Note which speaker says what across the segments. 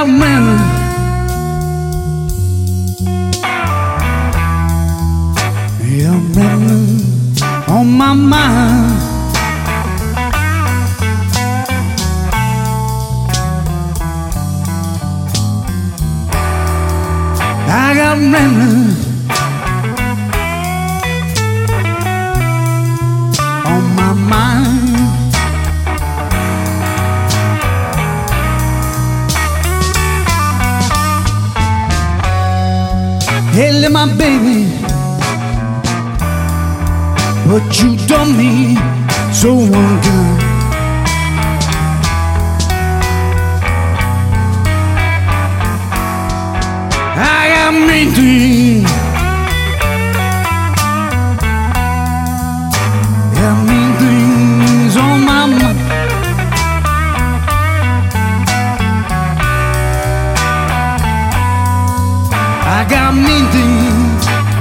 Speaker 1: got a memory on my mind. I got memories on my mind. Hey, my baby, what you done me so unkind. I got mean things, got mean things on my mind. I got mean things,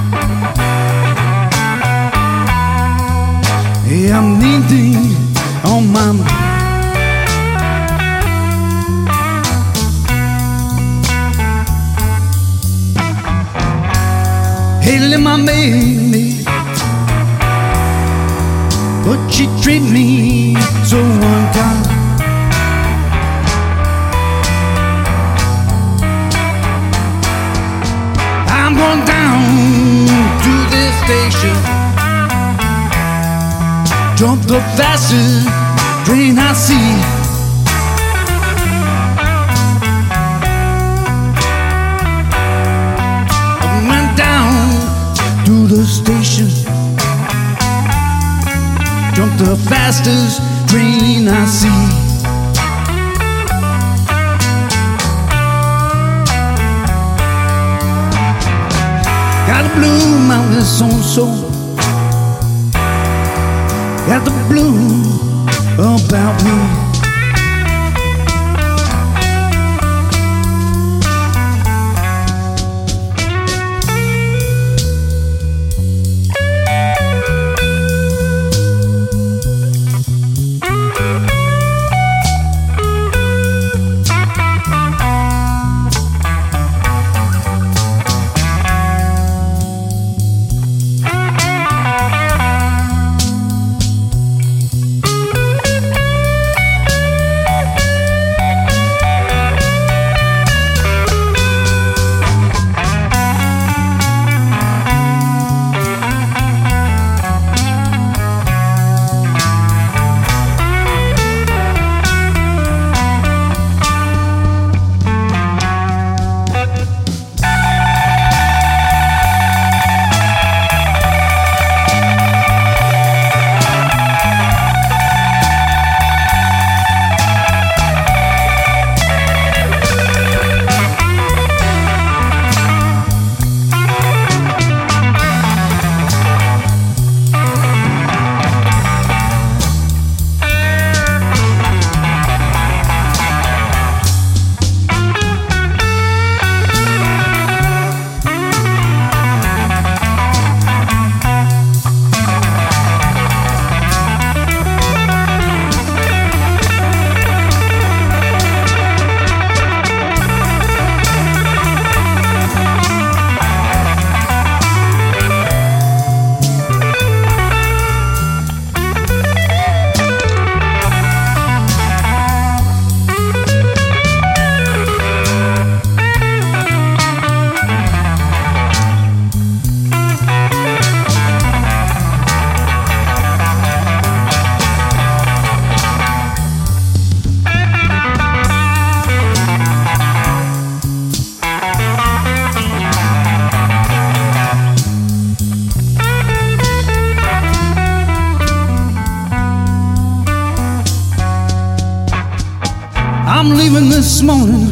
Speaker 1: yeah, mean things on my mind. Hey, my baby, but she treat me so unkind. I'm going down to this station, jump the fastest train I see. I went down to the station, jump the fastest train I see. Got the blue mountains on soul, got the blue about me. I'm leaving this morning,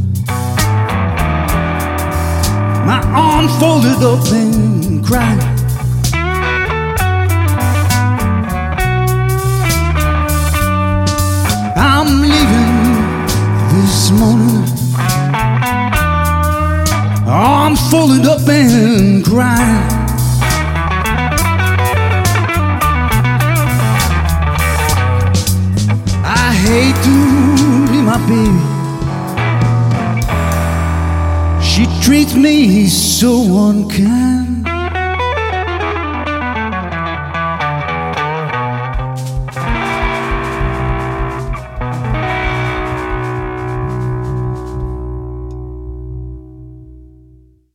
Speaker 1: my arms folded up and crying. I'm leaving this morning, arms folded up and crying. I hate to leave my baby, treats me so unkind.